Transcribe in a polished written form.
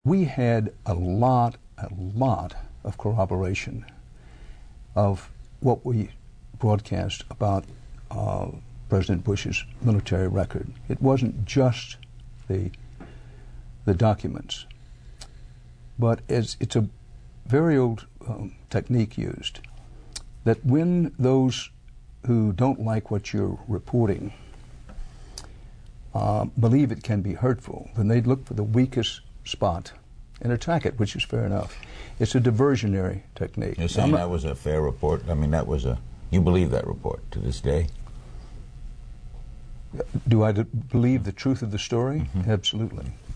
We had a lot of corroboration of what we broadcast about President Bush's military record. It wasn't just the documents, but it's a very old technique used, that when those who don't like what you're reporting believe it can be hurtful, then they'd look for the weakest spot and attack it, which is fair enough. It's a diversionary technique. You're saying that was a fair report? I mean, you believe that report to this day? Do I believe the truth of the story? Mm-hmm. Absolutely.